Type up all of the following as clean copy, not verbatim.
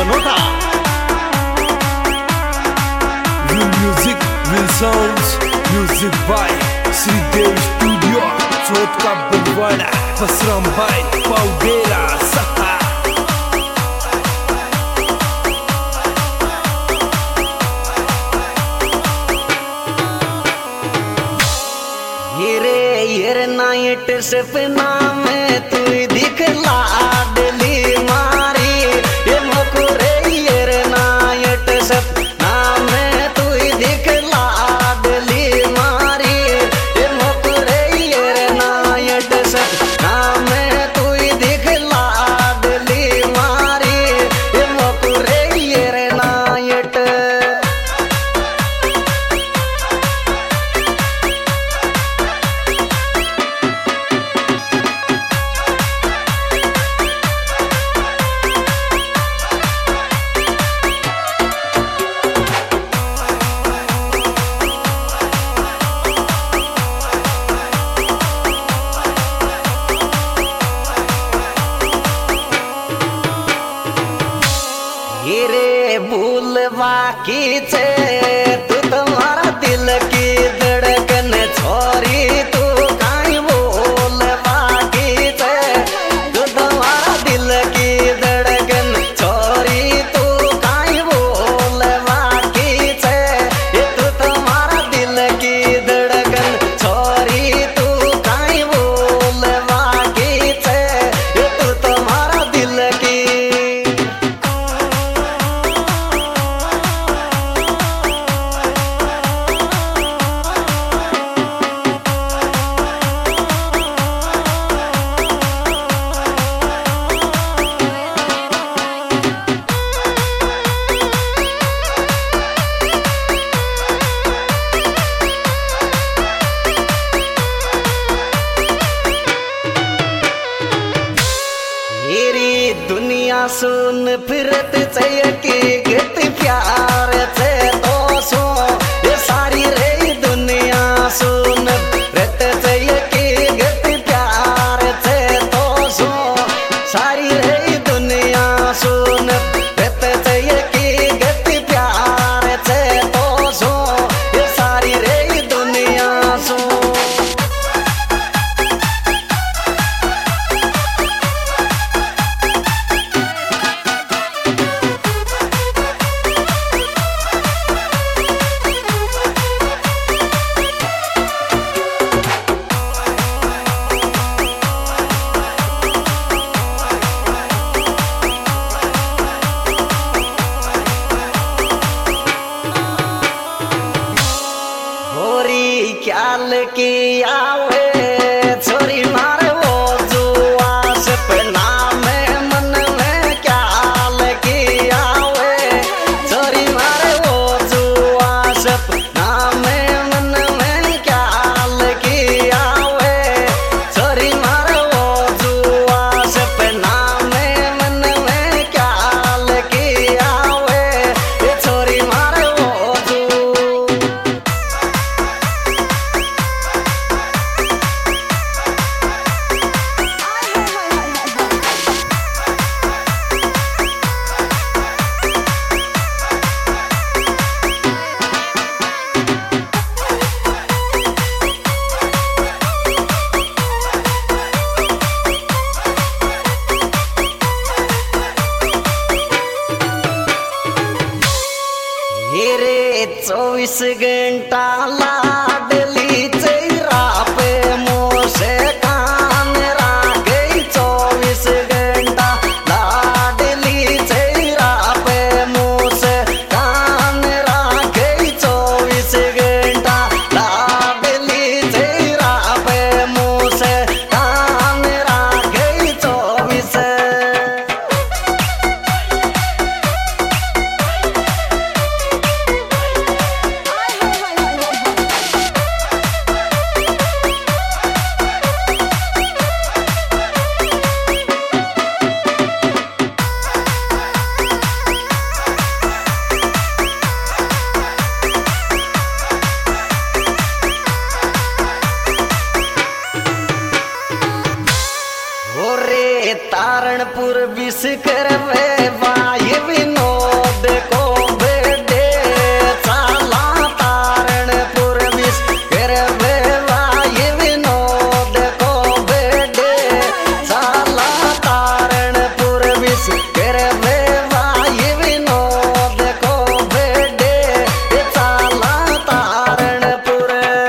Banota. Will music, will sounds, music by Shridev studio, Chauth का बलवाड़ा, बसराम भाई पाउडेरा सहा। ये नाइट सपना में तू दिखला डली मारी, ये मकुरे ये नाइट सपना में तू दिखला डली मारी, ये मकुरे ये नाइट सपना में तू दिखला डली मारी, ये मकुरे ये नाइट। रे भूल बाकी छे तू तुम्हारा दिल की धड़कन छोरी, तू काई बोल बाकी छे तू तुम्हारा दिल की धड़कन छोरी, तू काई बोल बाकी छे तू तुम्हारा दिल की धड़कन छोरी, तू काई बोल बाकी छे तू तुम्हारा दिल की। दुनिया सुन फिरत की गत प्यार से तो सो, ये सारी रे दुनिया सुन फिरत की गत प्यार से तो सो, सारी रे दुनिया सुन फिरत की गत प्यार से तो सो, ये सारी रे दुनिया सो। ख्याल की आवे छोरी मारे वो जुआ सपना में मन में ख्याल की आवे, छोरी मारे वो जुआ सपना में मन में ख्याल की आवे, छोरी मारे वो जुआ सपना में मन में ख्याल की आवे, छोरी मारे वो रे 24 घंटा लाडली चेहरा पे मोसे कान राखे, 24 घंटा लाडली चेहरा पे मोसे कान राखे, 24 घंटा लाडली चेहरा पे मोसे कान राखे, 24। तारणपुर विष करवे वाय विनोद को बेडे चाला तारणपुर विष करवे वाय विनोद को बेडे चाला तारणपुर विष करवे वाय विनोद को बेडे चाला तारणपुर।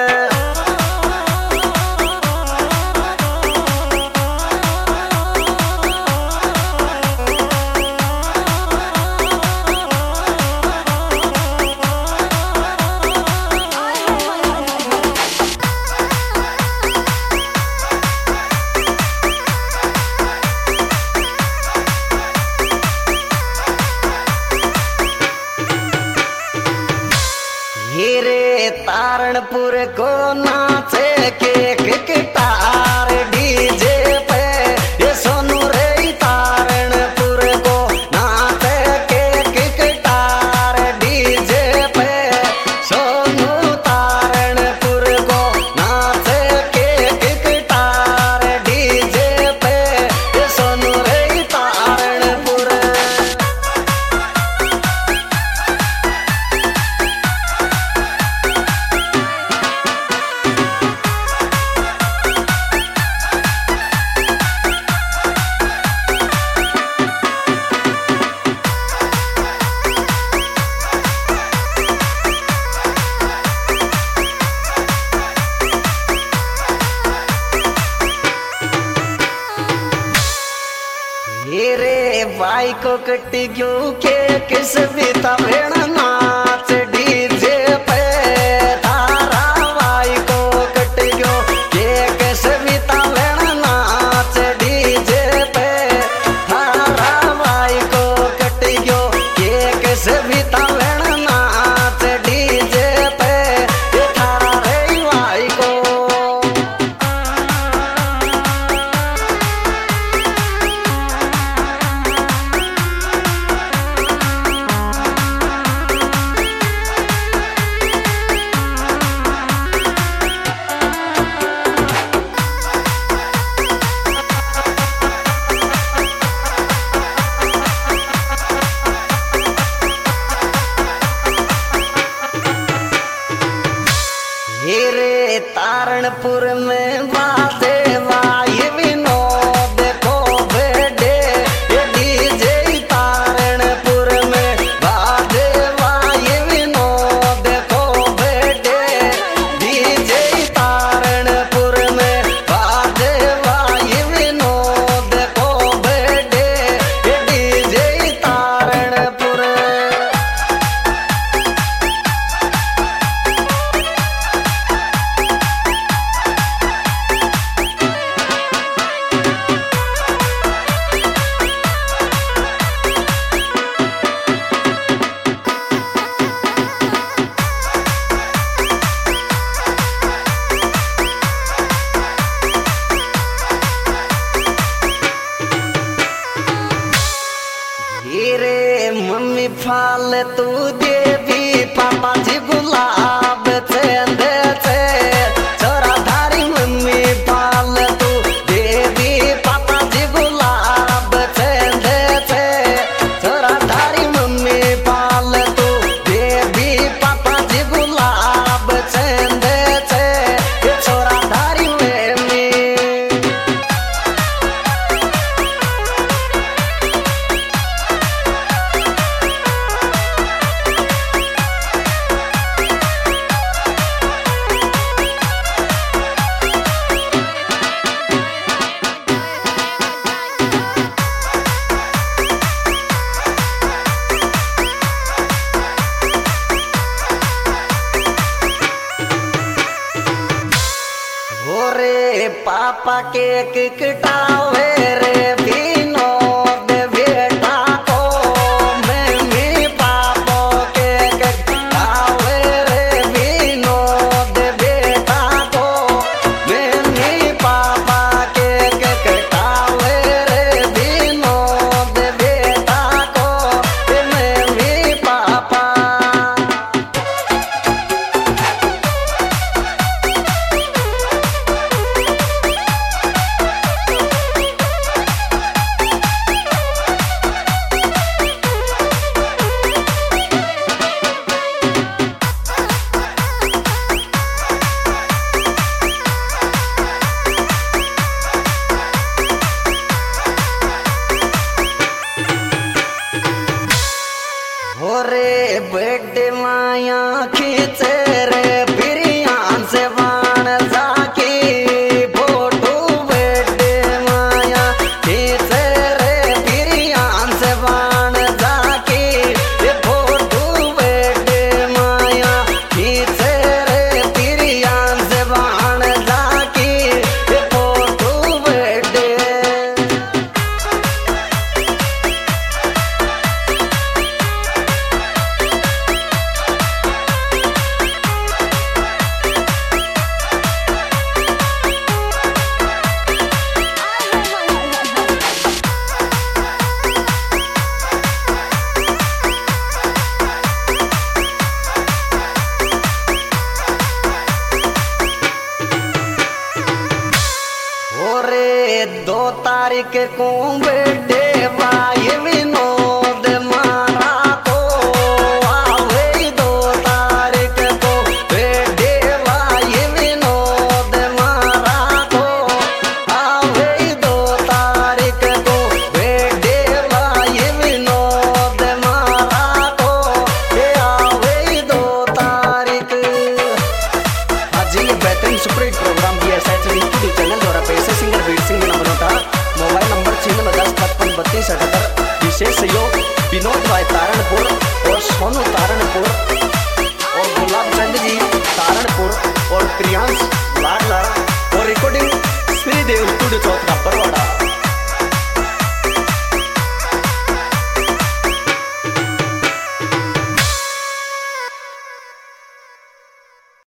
हीरे तारणपुर को नाचे के गिटार डीजे पे ये सोनू रे तारणपुर को नाचे के गिटार डीजे पे सोनू तारणपुर को नाचे के गिटार डीजे पे ये सोनू रे तारणपुर। रे भाई को कटी क्यों के किस बीता भेड़ नाच डीजे पे तारा भाई को कटी क्यों के किस बीता भेड़ नाच डीजे पे तारा भाई को कटी क्यों के किस बीता भेड़ नाच डीजे पे तारा रे भाई को। हीरे तारणपुर में बाजे वाय विनोद को बेडे डीजे तारणपुर में बाजे वाय विनोद को बेडे डीजे तारणपुर में बाजे वाय विनोद को बेडे डीजे तारणपुर। हीरे मम्मी फाल तू देवी पापा जी गुलाब चंदे से छोरा धारी मम्मी फाल तू देवी पापा जी गुलाब चंदे से छोरा धारी मम्मी फाल तू देवी पापा जी गुलाब चंदे से छोरा धारी मम्मी। रे पापा के किकटावे रे विनोद बेटा को मम्मी पापा के किकटावे रे विनोद बेटा को मम्मी पापा के किकटावे रे विनोद बेटा को मम्मी पापा। बर्थडे माया खींचे रे प्रियान से बाण जाके फोटो बर्थडे माया खींचे रे प्रियान से बाण जाके फोटो बर्थडे माया खींचे रे प्रियान से बाण जाके फोटो बर्थडे। ओरे 2 तारीख को बर्थडे